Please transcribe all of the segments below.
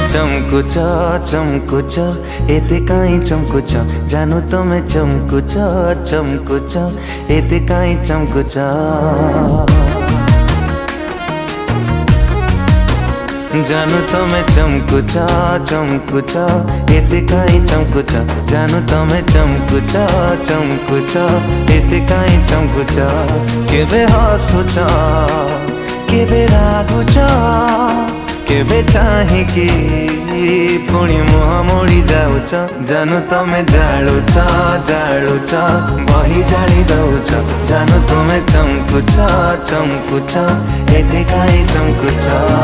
चमकुच चमकुच एते काई चमकुच जानु तमे चमकुच चमकुच एते काई चमकुच जानु तमे चमकुच चमकुच एते काई चमकुच जानु तमे चमकुच चमकुच एते काई चमकुच केबे हसुच केबे रागुच केबे चाहिकी पुणी मुह मोड़ी जाऊच जानु तमे जालुच जालुच बही जाली दउच जानु तमे चमकुच चमकुच एते काई चमकुच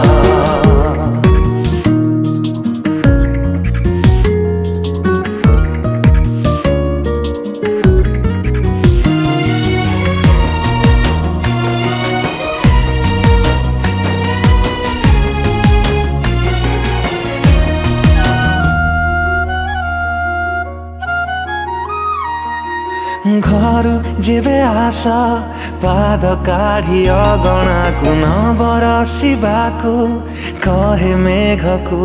घर जेबे आस पाद काढ़ी अगणा को न बरसिबाको कहे मेघको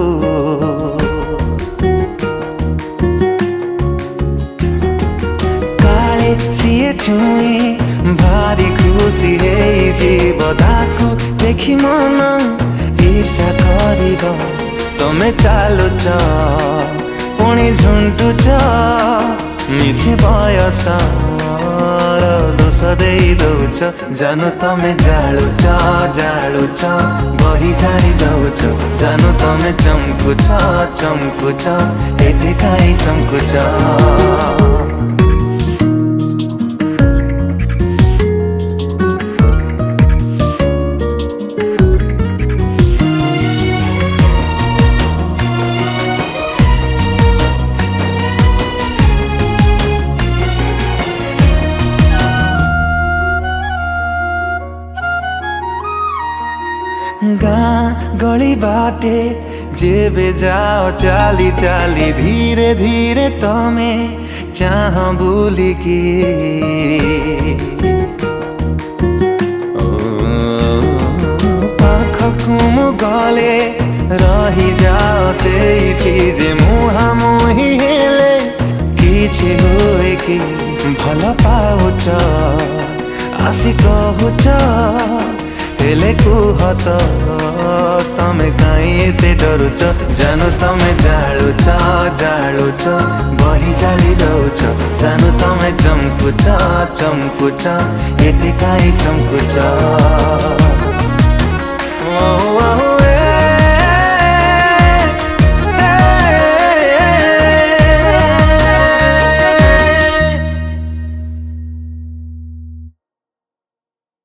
काले सीए छुई भारी खुशी हे जीवदाको देखि मन ईर्षा करिब तमे चालुच पुणी झुंटुच मिछे बयस दोष दे दउच जानु तमे जालुच जालुच बही जाली दउच जानु तमे चमकुच चमकुच एते काई चमकुच गाँ गली बाटे जेबे जाओ चाली चाली धीरे धीरे तमे चाह बुलिकी पाखकु मु गले रही जाओ सेठी जे मुहा मुही हेले किछि हुए कि भल पाउच आसी कहुच हेले कुहत तमे काई एते डरुच जानु तमे जालुच जालुच बही जाली दउच जानु तमे चमकुच चमकुच एते काई चमकुच ओ